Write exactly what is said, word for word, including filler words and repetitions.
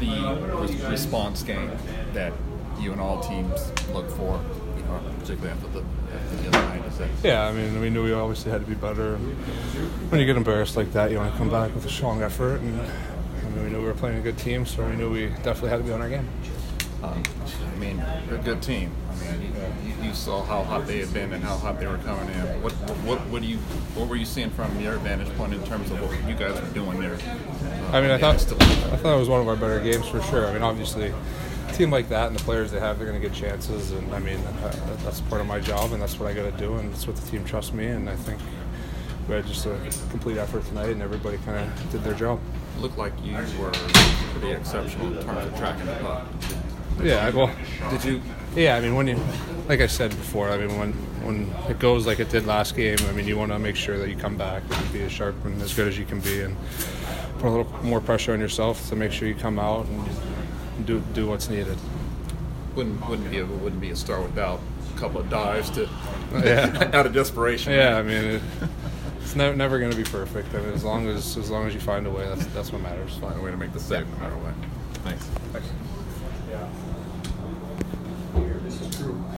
the res- response game that you and all teams look for, you know, particularly after the, after the other night? Is that Yeah, I mean, we knew we obviously had to be better. And when you get embarrassed like that, you want to come back with a strong effort. And I mean, we knew we were playing a good team, so we knew we definitely had to be on our game. Um, I mean, they're a good team. I mean, you, you saw how hot they had been and how hot they were coming in. What, what, what do you, what were you seeing from your vantage point in terms of what you guys were doing there? Uh, I mean, I yeah, thought still. I thought it was one of our better games for sure. I mean, obviously, a team like that and the players they have, they're going to get chances. And I mean, uh, that's part of my job, and that's what I got to do, and that's what the team trusts me. And I think we had just a complete effort tonight, and everybody kind of did their job. It looked like you were pretty exceptional in terms of tracking the puck. Yeah, well, Did you? yeah. I mean, when you, like I said before, I mean, when when it goes like it did last game, I mean, you want to make sure that you come back and be as sharp and as good as you can be, and put a little more pressure on yourself to make sure you come out and do do what's needed. Wouldn't wouldn't be a, wouldn't be a start without a couple of dives to Yeah. out of desperation. Yeah, I mean, it, it's never never going to be perfect. I mean, as long as as long as you find a way, that's that's what matters. Find a way to make the save no matter what. Thanks. Thanks.